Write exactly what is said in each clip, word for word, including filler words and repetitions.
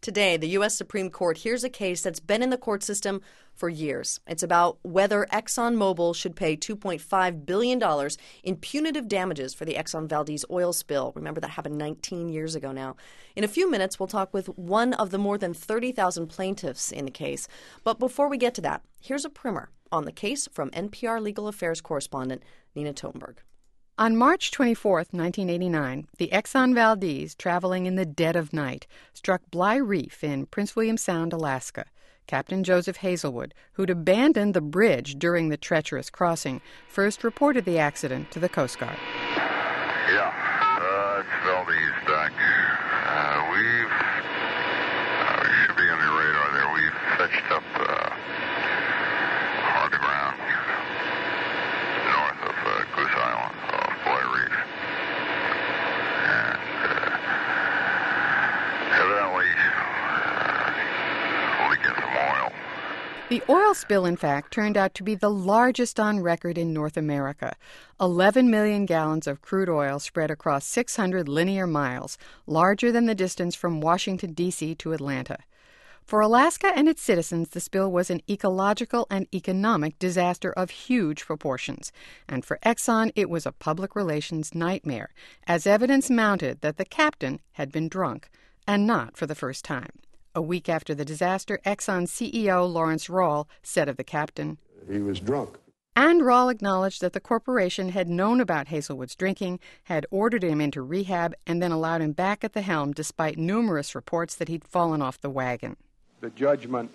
Today, the U S Supreme Court hears a case that's been in the court system for years. It's about whether ExxonMobil should pay two point five billion dollars in punitive damages for the Exxon Valdez oil spill. Remember, that happened nineteen years ago now. In a few minutes, we'll talk with one of the more than thirty thousand plaintiffs in the case. But before we get to that, here's a primer on the case from N P R Legal Affairs correspondent Nina Totenberg. On March twenty-fourth, nineteen eighty-nine, the Exxon Valdez, traveling in the dead of night, struck Bligh Reef in Prince William Sound, Alaska. Captain Joseph Hazelwood, who'd abandoned the bridge during the treacherous crossing, first reported the accident to the Coast Guard. Yeah, uh, it's Valdez back. Uh, we've, uh, we should be on the radar there. We've fetched up uh, hard to ground north of uh, Goose Island. The oil spill, in fact, turned out to be the largest on record in North America. eleven million gallons of crude oil spread across six hundred linear miles, larger than the distance from Washington, D C to Atlanta. For Alaska and its citizens, the spill was an ecological and economic disaster of huge proportions. And for Exxon, it was a public relations nightmare, as evidence mounted that the captain had been drunk, and not for the first time. A week after the disaster, Exxon's C E O Lawrence Rawl said of the captain, "He was drunk." And Rawl acknowledged that the corporation had known about Hazelwood's drinking, had ordered him into rehab, and then allowed him back at the helm despite numerous reports that he'd fallen off the wagon. The judgment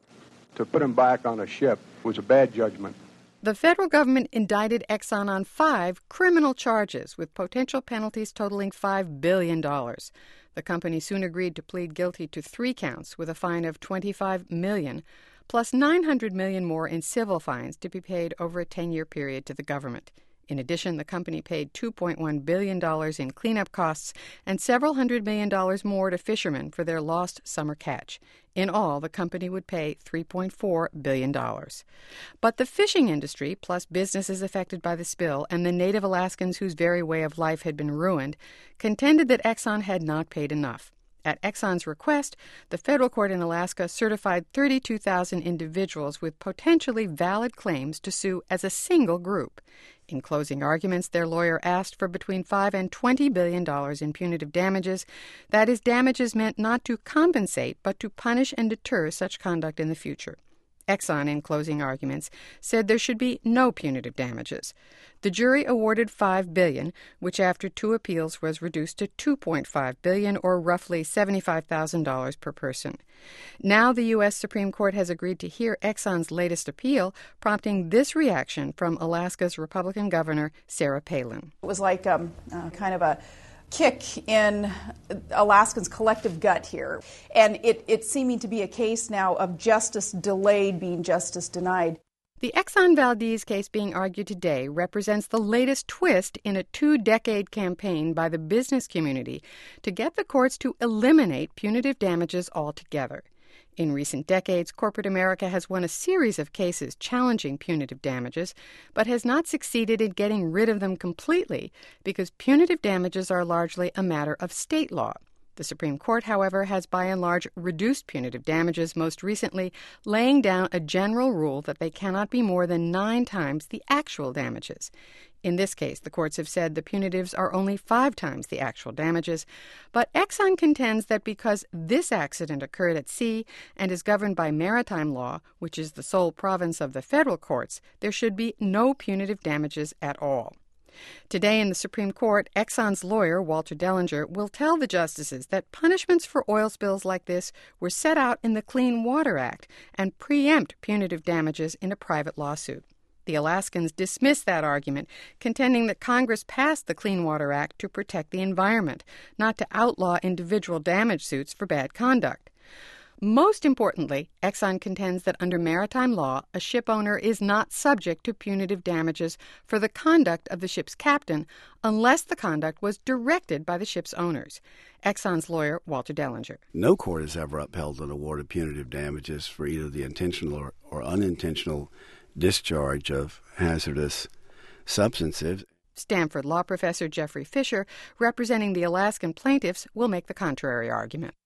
to put him back on a ship was a bad judgment. The federal government indicted Exxon on five criminal charges with potential penalties totaling five billion dollars. The company soon agreed to plead guilty to three counts with a fine of twenty-five million dollars, plus nine hundred million dollars more in civil fines to be paid over a ten-year period to the government. In addition, the company paid two point one billion dollars in cleanup costs and several hundred million dollars more to fishermen for their lost summer catch. In all, the company would pay three point four billion dollars. But the fishing industry, plus businesses affected by the spill and the native Alaskans whose very way of life had been ruined, contended that Exxon had not paid enough. At Exxon's request, the federal court in Alaska certified thirty-two thousand individuals with potentially valid claims to sue as a single group. In closing arguments, their lawyer asked for between five and twenty billion dollars in punitive damages. That is, damages meant not to compensate, but to punish and deter such conduct in the future. Exxon, in closing arguments, said there should be no punitive damages. The jury awarded five billion dollars, which after two appeals was reduced to two point five billion dollars, or roughly seventy-five thousand dollars per person. Now the U S Supreme Court has agreed to hear Exxon's latest appeal, prompting this reaction from Alaska's Republican Governor, Sarah Palin. It was like um, uh, kind of a kick in Alaskans' collective gut here. And it, it's seeming to be a case now of justice delayed being justice denied. The Exxon Valdez case being argued today represents the latest twist in a two-decade campaign by the business community to get the courts to eliminate punitive damages altogether. In recent decades, corporate America has won a series of cases challenging punitive damages, but has not succeeded in getting rid of them completely because punitive damages are largely a matter of state law. The Supreme Court, however, has by and large reduced punitive damages, most recently laying down a general rule that they cannot be more than nine times the actual damages. In this case, the courts have said the punitives are only five times the actual damages, but Exxon contends that because this accident occurred at sea and is governed by maritime law, which is the sole province of the federal courts, there should be no punitive damages at all. Today in the Supreme Court, Exxon's lawyer, Walter Dellinger, will tell the justices that punishments for oil spills like this were set out in the Clean Water Act and preempt punitive damages in a private lawsuit. The Alaskans dismiss that argument, contending that Congress passed the Clean Water Act to protect the environment, not to outlaw individual damage suits for bad conduct. Most importantly, Exxon contends that under maritime law, a ship owner is not subject to punitive damages for the conduct of the ship's captain unless the conduct was directed by the ship's owners. Exxon's lawyer, Walter Dellinger. No court has ever upheld an award of punitive damages for either the intentional or, or unintentional discharge of hazardous substances. Stanford law professor Jeffrey Fisher, representing the Alaskan plaintiffs, will make the contrary argument.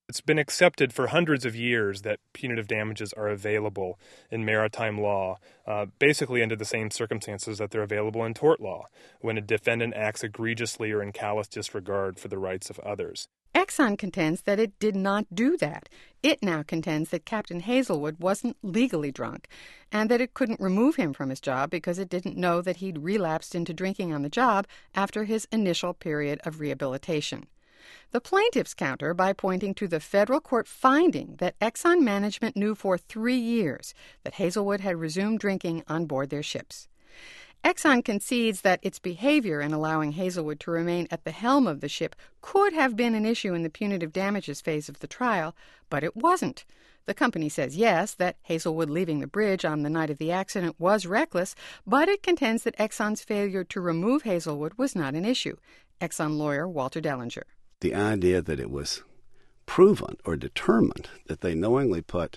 It's been accepted for hundreds of years that punitive damages are available in maritime law, uh, basically under the same circumstances that they're available in tort law, when a defendant acts egregiously or in callous disregard for the rights of others. Exxon contends that it did not do that. It now contends that Captain Hazelwood wasn't legally drunk and that it couldn't remove him from his job because it didn't know that he'd relapsed into drinking on the job after his initial period of rehabilitation. The plaintiffs counter by pointing to the federal court finding that Exxon management knew for three years that Hazelwood had resumed drinking on board their ships. Exxon concedes that its behavior in allowing Hazelwood to remain at the helm of the ship could have been an issue in the punitive damages phase of the trial, but it wasn't. The company says yes, that Hazelwood leaving the bridge on the night of the accident was reckless, but it contends that Exxon's failure to remove Hazelwood was not an issue. Exxon lawyer Walter Dellinger. The idea that it was proven or determined that they knowingly put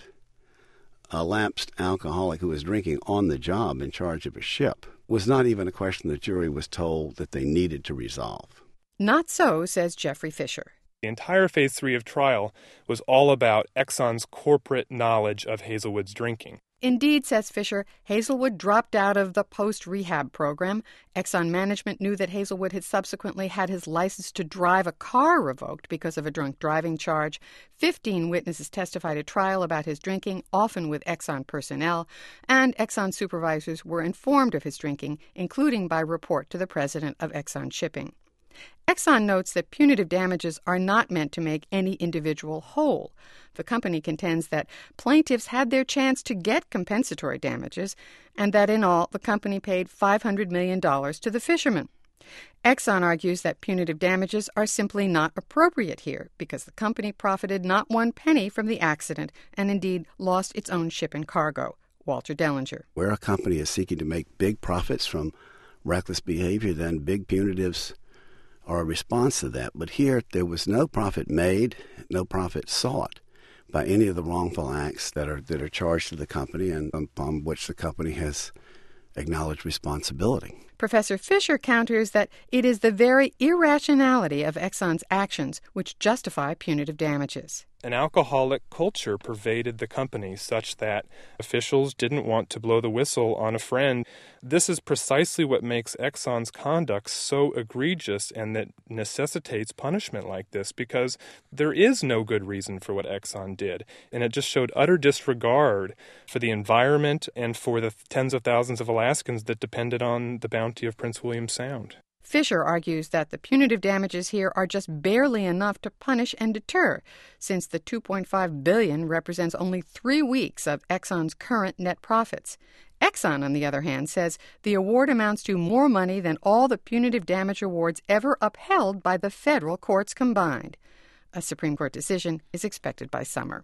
a lapsed alcoholic who was drinking on the job in charge of a ship was not even a question the jury was told that they needed to resolve. Not so, says Jeffrey Fisher. The entire Phase three of trial was all about Exxon's corporate knowledge of Hazelwood's drinking. Indeed, says Fisher, Hazelwood dropped out of the post-rehab program. Exxon management knew that Hazelwood had subsequently had his license to drive a car revoked because of a drunk driving charge. Fifteen witnesses testified at trial about his drinking, often with Exxon personnel, and Exxon supervisors were informed of his drinking, including by report to the president of Exxon Shipping. Exxon notes that punitive damages are not meant to make any individual whole. The company contends that plaintiffs had their chance to get compensatory damages and that in all the company paid five hundred million dollars to the fishermen. Exxon argues that punitive damages are simply not appropriate here because the company profited not one penny from the accident and indeed lost its own ship and cargo. Walter Dellinger. Where a company is seeking to make big profits from reckless behavior, then big punitives are a response to that. But here, there was no profit made, no profit sought by any of the wrongful acts that are that are charged to the company and upon which the company has acknowledged responsibility. Professor Fisher counters that it is the very irrationality of Exxon's actions which justify punitive damages. An alcoholic culture pervaded the company such that officials didn't want to blow the whistle on a friend. This is precisely what makes Exxon's conduct so egregious and that necessitates punishment like this, because there is no good reason for what Exxon did, and it just showed utter disregard for the environment and for the tens of thousands of Alaskans that depended on the bounty of Prince William Sound. Fisher argues that the punitive damages here are just barely enough to punish and deter, since the two point five billion dollars represents only three weeks of Exxon's current net profits. Exxon, on the other hand, says the award amounts to more money than all the punitive damage awards ever upheld by the federal courts combined. A Supreme Court decision is expected by summer.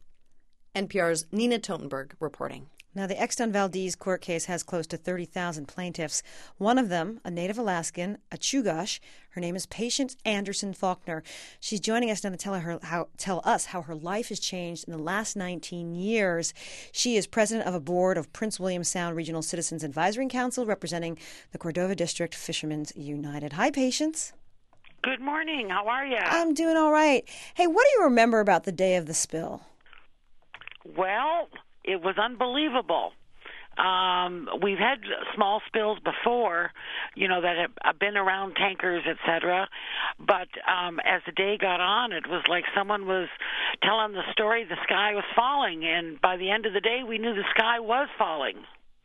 N P R's Nina Totenberg reporting. Now, the Exxon Valdez court case has close to thirty thousand plaintiffs. One of them, a native Alaskan, a Chugach. Her name is Patience Anderson Faulkner. She's joining us now to tell her how tell us how her life has changed in the last nineteen years. She is president of a board of Prince William Sound Regional Citizens Advisory Council, representing the Cordova District Fishermen's United. Hi, Patience. Good morning. How are you? I'm doing all right. Hey, what do you remember about the day of the spill? Well, it was unbelievable. Um, we've had small spills before, you know, that have been around tankers, et cetera. But um, as the day got on, it was like someone was telling the story the sky was falling. And by the end of the day, we knew the sky was falling.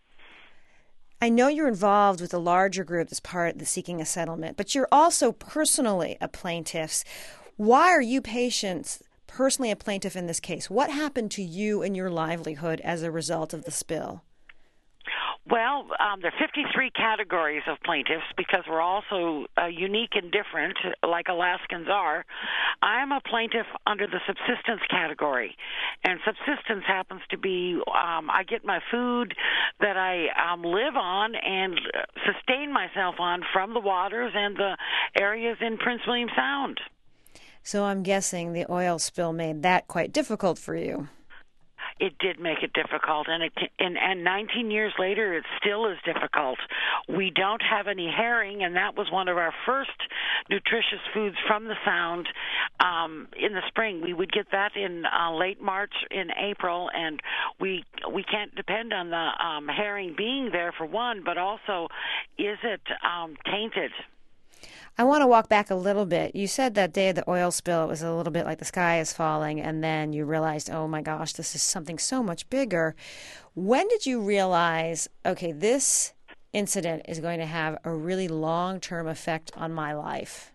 I know you're involved with a larger group that's part of the Seeking a Settlement, but you're also personally a plaintiff. Why are you Patience personally a plaintiff in this case? What happened to you and your livelihood as a result of the spill? Well, um, there are fifty-three categories of plaintiffs because we're also uh, unique and different, like Alaskans are. I'm a plaintiff under the subsistence category, and subsistence happens to be um, I get my food that I um, live on and sustain myself on from the waters and the areas in Prince William Sound. So I'm guessing the oil spill made that quite difficult for you. it did make it difficult, and it and, and nineteen years later, it still is difficult. We don't have any herring, and that was one of our first nutritious foods from the Sound um, in the spring. We would get that in uh, late March, in April, and we we can't depend on the um, herring being there for one, but also, is it um, tainted? I want to walk back a little bit. You said that day of the oil spill, it was a little bit like the sky is falling, and then you realized, oh my gosh, this is something so much bigger. When did you realize, okay, this incident is going to have a really long-term effect on my life?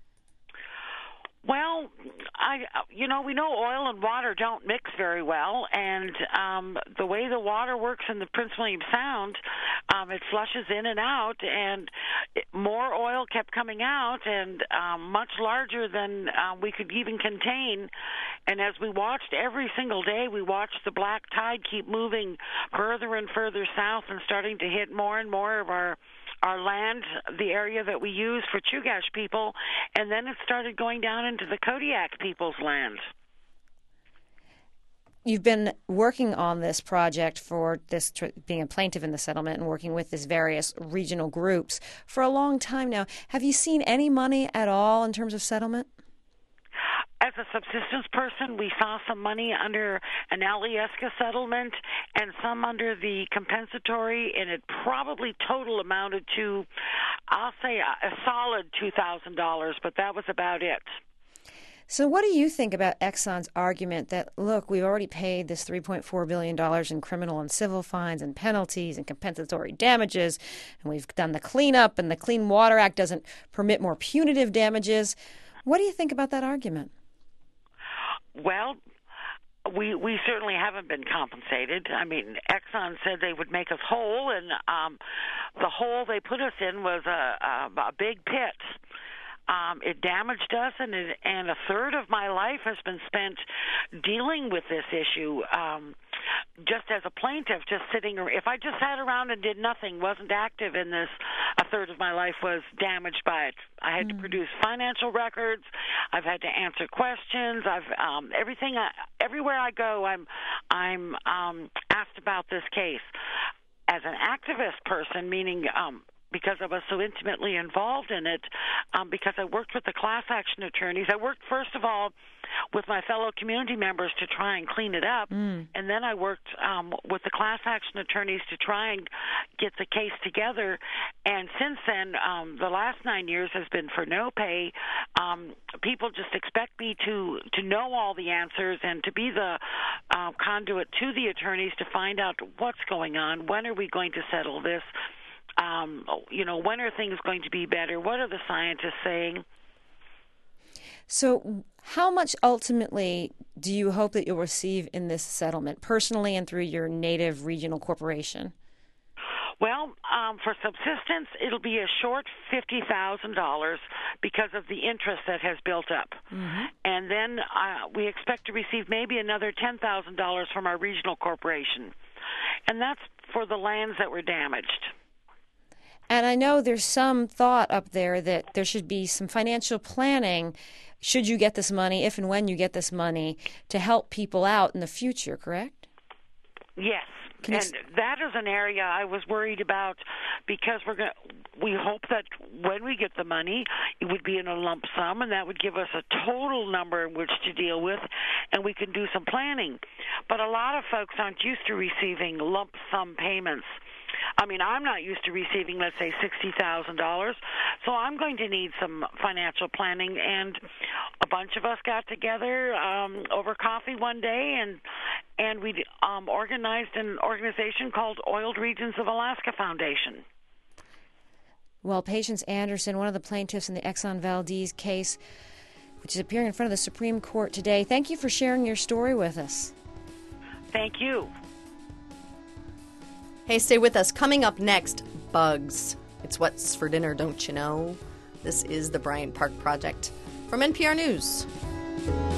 Well, I, you know, we know oil and water don't mix very well, and um, the way the water works in the Prince William Sound, um, it flushes in and out, and it, more oil kept coming out, and um, much larger than uh, we could even contain. And as we watched every single day, we watched the black tide keep moving further and further south and starting to hit more and more of our our land, the area that we use for Chugach people, and then it started going down into the Kodiak people's land. You've been working on this project for this, being a plaintiff in the settlement and working with these various regional groups for a long time now. Have you seen any money at all in terms of settlement? As a subsistence person, we saw some money under an Alyeska settlement and some under the compensatory, and it probably total amounted to, I'll say, a, a solid two thousand dollars, but that was about it. So what do you think about Exxon's argument that, look, we've already paid this three point four billion dollars in criminal and civil fines and penalties and compensatory damages, and we've done the cleanup, and the Clean Water Act doesn't permit more punitive damages? What do you think about that argument? Well, we we certainly haven't been compensated. I mean, Exxon said they would make us whole, and um, the hole they put us in was a, a, a big pit. Um, it damaged us, and it, and a third of my life has been spent dealing with this issue. Um, just as a plaintiff, just sitting. If I just sat around and did nothing, wasn't active in this, a third of my life was damaged by it. I had mm. to produce financial records. I've had to answer questions. I've um, everything. I, everywhere I go, I'm I'm um, asked about this case. As an activist person, meaning. Um, because I was so intimately involved in it, um, because I worked with the class action attorneys. I worked, first of all, with my fellow community members to try and clean it up, mm. and then I worked um, with the class action attorneys to try and get the case together. And since then, um, the last nine years has been for no pay. Um, people just expect me to, to know all the answers and to be the uh, conduit to the attorneys to find out what's going on, when are we going to settle this, Um, you know, when are things going to be better? What are the scientists saying? So how much ultimately do you hope that you'll receive in this settlement, personally and through your native regional corporation? Well, um, for subsistence, it'll be a short fifty thousand dollars because of the interest that has built up. Mm-hmm. And then uh, we expect to receive maybe another ten thousand dollars from our regional corporation. And that's for the lands that were damaged. And I know there's some thought up there that there should be some financial planning should you get this money, if and when you get this money, to help people out in the future, correct? Yes. And s- that is an area I was worried about because we're going we hope that when we get the money, it would be in a lump sum, and that would give us a total number in which to deal with, and we can do some planning. But a lot of folks aren't used to receiving lump sum payments. I mean, I'm not used to receiving, let's say, sixty thousand dollars, so I'm going to need some financial planning. And a bunch of us got together um, over coffee one day, and and we um, organized an organization called Oiled Regions of Alaska Foundation. Well, Patience Anderson, one of the plaintiffs in the Exxon Valdez case, which is appearing in front of the Supreme Court today, thank you for sharing your story with us. Thank you. Hey, stay with us. Coming up next, bugs. It's what's for dinner, don't you know? This is the Bryant Park Project from N P R News.